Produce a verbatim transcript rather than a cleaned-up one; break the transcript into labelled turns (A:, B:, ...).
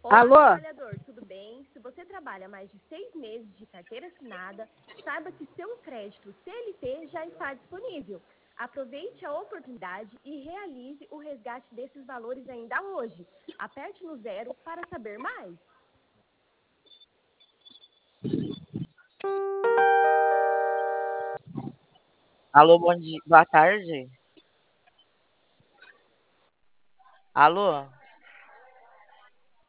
A: Olá,
B: Alô?
A: trabalhador, tudo bem? Se você trabalha mais de seis meses de carteira assinada, saiba que seu crédito C L T já está disponível. Aproveite a oportunidade e realize o resgate desses valores ainda hoje. Aperte no zero para saber mais.
C: Alô, bom dia, boa tarde. Alô?